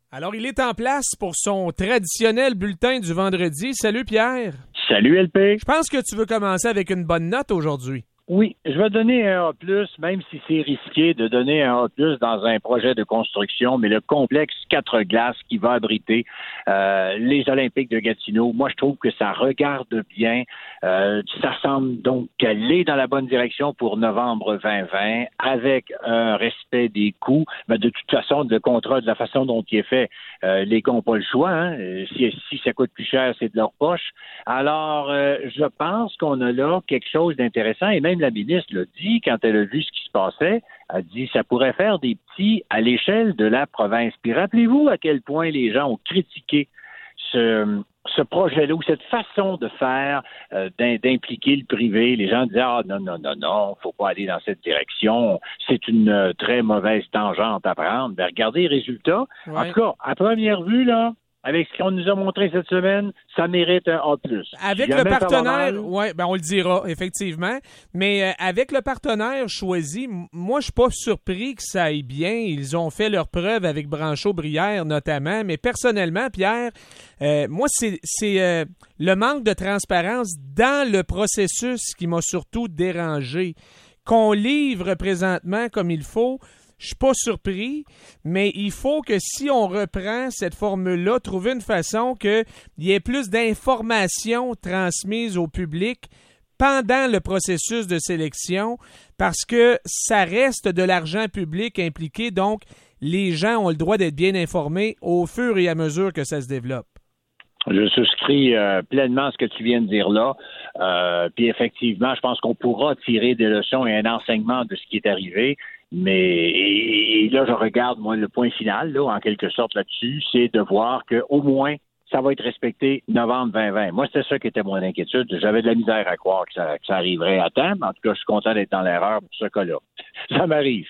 Alors, il est en place pour son traditionnel bulletin du vendredi. Salut Pierre. Salut LP. Je pense que tu veux commencer avec une bonne note aujourd'hui. Oui, je vais donner un A+, même si c'est risqué de donner un A+, dans un projet de construction, mais le complexe 4 glaces qui va abriter les Olympiques de Gatineau, moi je trouve que ça regarde bien. Ça semble donc aller dans la bonne direction pour novembre 2020, avec un respect des coûts. Mais de toute façon, le contrat, de la façon dont il est fait, les gars n'ont pas le choix. Hein? Si ça coûte plus cher, c'est de leur poche. Alors, je pense qu'on a là quelque chose d'intéressant, et même la ministre l'a dit quand elle a vu ce qui se passait. Elle dit ça pourrait faire des petits à l'échelle de la province. Puis rappelez-vous à quel point les gens ont critiqué ce projet-là ou cette façon de faire, d'impliquer le privé. Les gens disaient non, faut pas aller dans cette direction. C'est une très mauvaise tangente à prendre. Ben, regardez les résultats. Ouais. En tout cas, à première vue, là, avec ce qu'on nous a montré cette semaine, ça mérite un A+. Avec le partenaire, on le dira, effectivement. Mais avec le partenaire choisi, moi, je suis pas surpris que ça aille bien. Ils ont fait leurs preuves avec Branchot-Brière, notamment. Mais personnellement, Pierre, moi, c'est le manque de transparence dans le processus qui m'a surtout dérangé. Qu'on livre présentement comme il faut, je suis pas surpris, mais il faut que si on reprend cette formule-là, trouver une façon qu'il y ait plus d'informations transmises au public pendant le processus de sélection, parce que ça reste de l'argent public impliqué, donc les gens ont le droit d'être bien informés au fur et à mesure que ça se développe. Je souscris pleinement à ce que tu viens de dire là. Puis effectivement, je pense qu'on pourra tirer des leçons et un enseignement de ce qui est arrivé. Mais et là, je regarde, moi, le point final, là, en quelque sorte, là-dessus, c'est de voir qu'au moins, ça va être respecté novembre 2020. Moi, c'était ça qui était mon inquiétude. J'avais de la misère à croire que ça arriverait à temps. Mais en tout cas, je suis content d'être dans l'erreur pour ce cas-là. Ça m'arrive.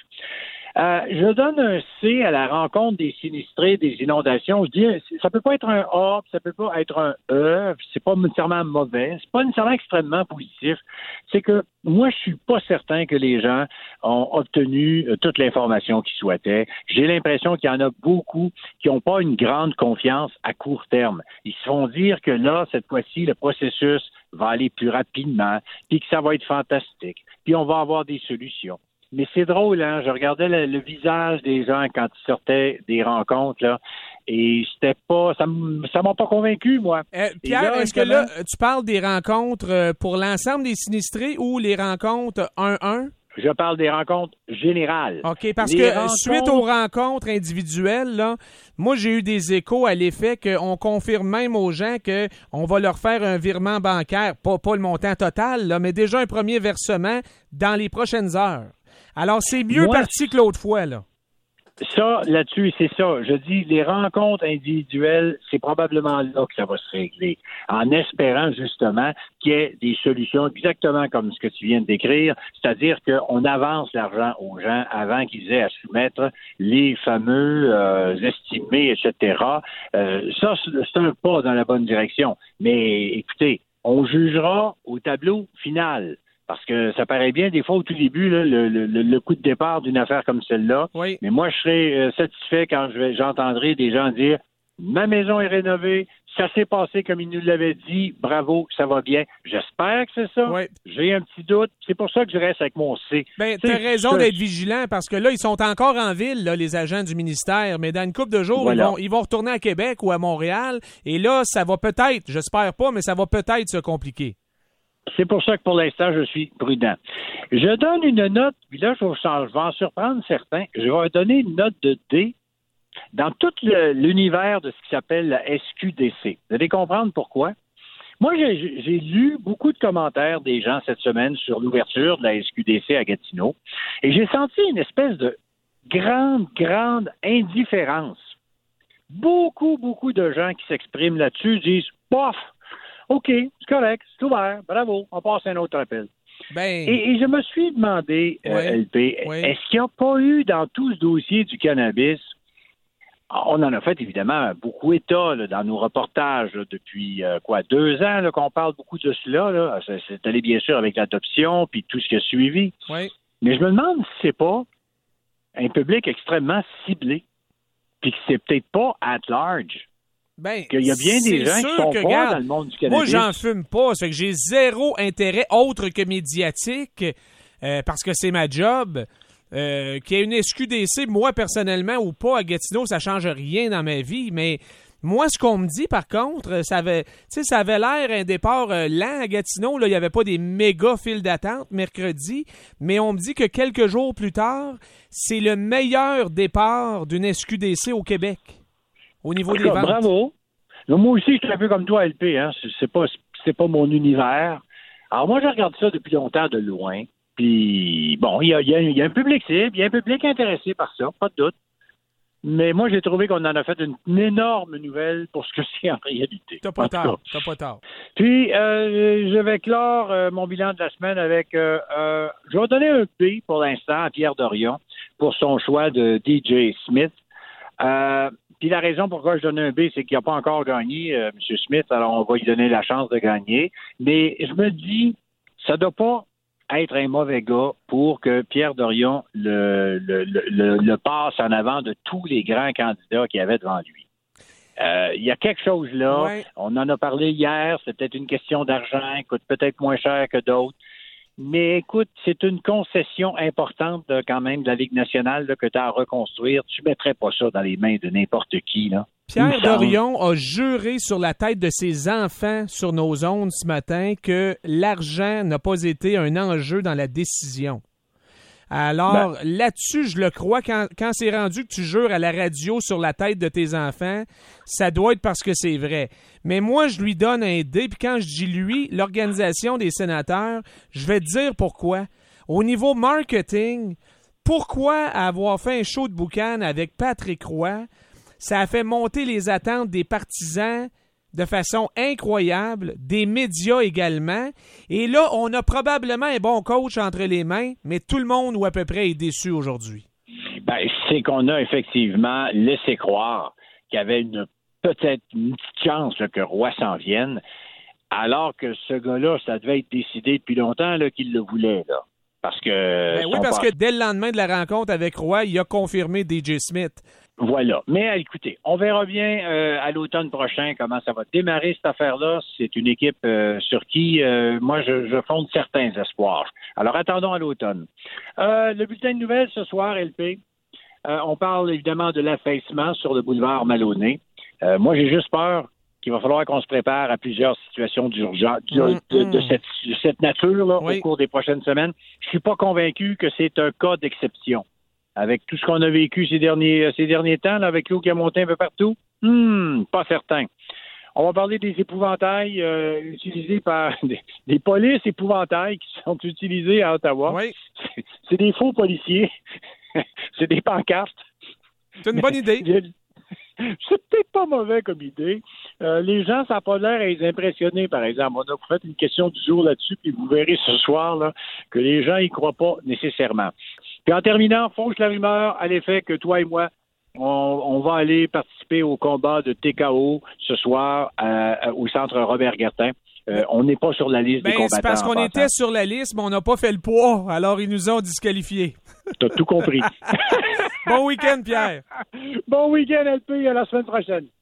Je donne un C à la rencontre des sinistrés des inondations. Je dis, ça peut pas être un A, ça peut pas être un E, c'est pas nécessairement mauvais, c'est pas nécessairement extrêmement positif. C'est que moi, je suis pas certain que les gens ont obtenu toute l'information qu'ils souhaitaient. J'ai l'impression qu'il y en a beaucoup qui n'ont pas une grande confiance à court terme. Ils se font dire que là, cette fois-ci, le processus va aller plus rapidement, puis que ça va être fantastique, puis on va avoir des solutions. Mais c'est drôle, hein? Je regardais le visage des gens quand ils sortaient des rencontres, là, et c'était pas, ça m'a pas convaincu, moi. Pierre, est-ce que là, tu parles des rencontres pour l'ensemble des sinistrés ou les rencontres 1-1? Je parle des rencontres générales. OK, parce suite aux rencontres individuelles, là, moi, j'ai eu des échos à l'effet qu'on confirme même aux gens qu'on va leur faire un virement bancaire, pas le montant total, là, mais déjà un premier versement dans les prochaines heures. Alors, c'est mieux parti que l'autre fois, là. Ça, là-dessus, c'est ça. Je dis, les rencontres individuelles, c'est probablement là que ça va se régler. En espérant, justement, qu'il y ait des solutions exactement comme ce que tu viens de décrire, c'est-à-dire qu'on avance l'argent aux gens avant qu'ils aient à soumettre les fameux estimés, etc. Ça, c'est un pas dans la bonne direction. Mais, écoutez, on jugera au tableau final. Parce que ça paraît bien, des fois, au tout début, là, le coup de départ d'une affaire comme celle-là. Oui. Mais moi, je serai satisfait quand j'entendrai des gens dire « Ma maison est rénovée, ça s'est passé comme il nous l'avait dit, bravo, ça va bien. » J'espère que c'est ça. Oui. J'ai un petit doute. C'est pour ça que je reste avec mon C. Ben, t'as raison d'être vigilant, parce que là, ils sont encore en ville, là, les agents du ministère. Mais dans une couple de jours, voilà, ils vont retourner à Québec ou à Montréal. Et là, ça va peut-être, j'espère pas, mais ça va peut-être se compliquer. C'est pour ça que pour l'instant, je suis prudent. Je donne une note, puis là, je vais en surprendre certains. Je vais donner une note de D dans tout l'univers de ce qui s'appelle la SQDC. Vous allez comprendre pourquoi. Moi, j'ai lu beaucoup de commentaires des gens cette semaine sur l'ouverture de la SQDC à Gatineau, et j'ai senti une espèce de grande indifférence. Beaucoup de gens qui s'expriment là-dessus disent « Bof! OK, c'est correct, c'est ouvert, bravo, on passe à un autre appel. » Et je me suis demandé, LP, est-ce qu'il n'y a pas eu dans tout ce dossier du cannabis, on en a fait évidemment beaucoup état là, dans nos reportages là, depuis 2 ans là, qu'on parle beaucoup de cela. Là. C'est allé bien sûr avec l'adoption puis tout ce qui a suivi. Oui. Mais je me demande si c'est pas un public extrêmement ciblé. puis que c'est peut-être pas at large. Ben, qu'il y a bien des gens qui sont pas dans le monde du cannabis. Moi, j'en fume pas. C'est que j'ai zéro intérêt autre que médiatique parce que c'est ma job. Qu'il y ait une SQDC, moi, personnellement, ou pas, à Gatineau, ça change rien dans ma vie. Mais moi, ce qu'on me dit, par contre, ça avait l'air un départ lent à Gatineau. Là, il n'y avait pas des méga files d'attente mercredi. Mais on me dit que quelques jours plus tard, c'est le meilleur départ d'une SQDC au Québec. Au niveau des ventes. Bravo. Moi aussi, je suis un peu comme toi, LP. Hein. C'est pas mon univers. Alors moi, je regarde ça depuis longtemps de loin. Puis, bon, il y a un public cible, il y a un public intéressé par ça, pas de doute. Mais moi, j'ai trouvé qu'on en a fait une énorme nouvelle pour ce que c'est en réalité. T'as pas tort. Puis, je vais clore mon bilan de la semaine avec... je vais donner un B pour l'instant à Pierre Dorion pour son choix de DJ Smith. Puis la raison pourquoi je donne un B, c'est qu'il n'a pas encore gagné, M. Smith, alors on va lui donner la chance de gagner. Mais je me dis, ça ne doit pas être un mauvais gars pour que Pierre Dorion le passe en avant de tous les grands candidats qu'il y avait devant lui. Il y a quelque chose là, ouais. On en a parlé hier, c'est peut-être une question d'argent, il coûte peut-être moins cher que d'autres. Mais écoute, c'est une concession importante quand même de la Ligue nationale là, que tu as à reconstruire. Tu ne mettrais pas ça dans les mains de n'importe qui. Là. Pierre Dorion a juré sur la tête de ses enfants sur nos ondes ce matin que l'argent n'a pas été un enjeu dans la décision. Alors, là-dessus, je le crois, quand c'est rendu que tu jures à la radio sur la tête de tes enfants, ça doit être parce que c'est vrai. Mais moi, je lui donne un D, puis quand je dis lui, l'Organisation des sénateurs, je vais te dire pourquoi. Au niveau marketing, pourquoi avoir fait un show de boucan avec Patrick Roy, ça a fait monter les attentes des partisans de façon incroyable, des médias également. Et là, on a probablement un bon coach entre les mains, mais tout le monde ou à peu près est déçu aujourd'hui. C'est qu'on a effectivement laissé croire qu'il y avait peut-être une petite chance là, que Roy s'en vienne, alors que ce gars-là, ça devait être décidé depuis longtemps là, qu'il le voulait. Là. Parce que dès le lendemain de la rencontre avec Roy, il a confirmé DJ Smith. Voilà. Mais écoutez, on verra bien à l'automne prochain comment ça va démarrer cette affaire-là. C'est une équipe sur qui, moi, je fonde certains espoirs. Alors, attendons à l'automne. Le bulletin de nouvelles ce soir, LP, on parle évidemment de l'affaissement sur le boulevard Maloney. Moi, j'ai juste peur qu'il va falloir qu'on se prépare à plusieurs situations d'urgence de cette nature-là au cours des prochaines semaines. Je suis pas convaincu que c'est un cas d'exception. Avec tout ce qu'on a vécu ces derniers temps, là, avec l'eau qui a monté un peu partout, pas certain. On va parler des épouvantails utilisés par des polices épouvantails qui sont utilisés à Ottawa. Oui. C'est des faux policiers. C'est des pancartes. C'est une bonne idée. C'est peut-être pas mauvais comme idée. Les gens, ça n'a pas l'air à les impressionner, par exemple. On a fait une question du jour là-dessus, puis vous verrez ce soir là, que les gens y croient pas nécessairement. Puis en terminant, fauche la rumeur à l'effet que toi et moi, on va aller participer au combat de TKO ce soir au centre Robert Gartin. On n'est pas sur la liste des combattants. C'est parce qu'on était sur la liste, mais on n'a pas fait le poids. Alors, ils nous ont disqualifiés. T'as tout compris. Bon week-end, Pierre. Bon week-end, LP. À la semaine prochaine.